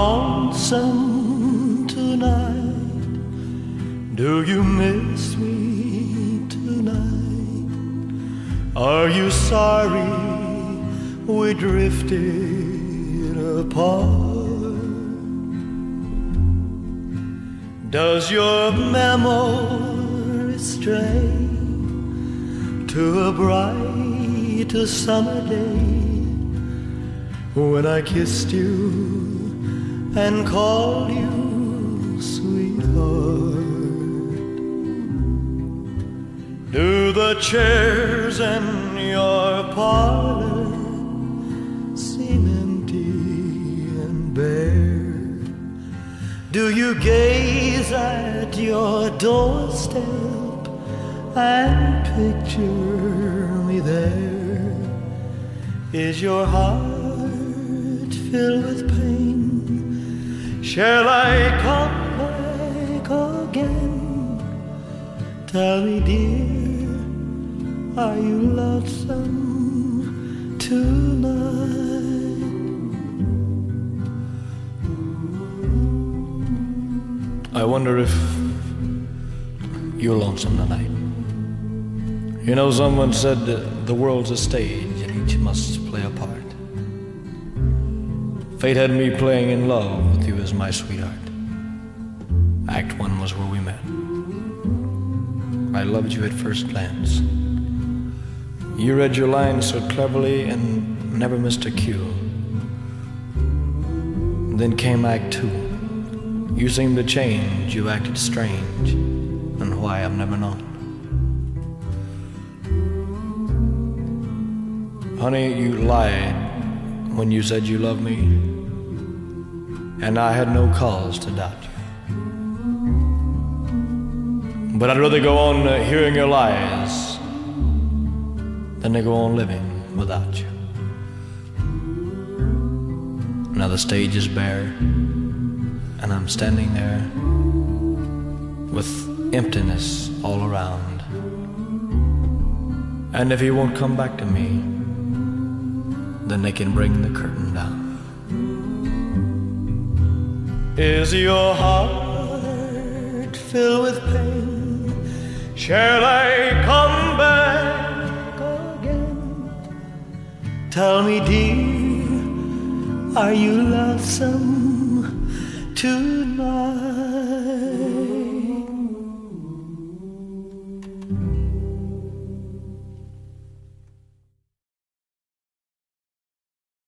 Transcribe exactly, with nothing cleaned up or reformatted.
lonesome tonight? Do you miss me tonight? Are you sorry we drifted apart? Does your memory stray to a bright summer day when I kissed you and called you sweetheart? Do the chairs in your parlor seem empty and bare? Do you gaze at your doorstep and picture me there? Is your heart filled with pain? Shall I come back again? Tell me, dear, are you lonesome tonight? I wonder if you're lonesome tonight. You know, someone said the world's a stage and each must play a part. Fate had me playing in love with you as my sweetheart. Act one was where we met. I loved you at first glance. You read your lines so cleverly and never missed a cue. Then came act two. You seemed to change, you acted strange, and why I've never known. Honey, you lied when you said you loved me, and I had no cause to doubt you. But I'd rather go on uh, hearing your lies than to go on living without you. Now the stage is bare, and I'm standing there with emptiness all around. And if you won't come back to me, then they can bring the curtain down. Is your heart filled with pain? Shall I come back again? Tell me, dear, are you lonesome tonight?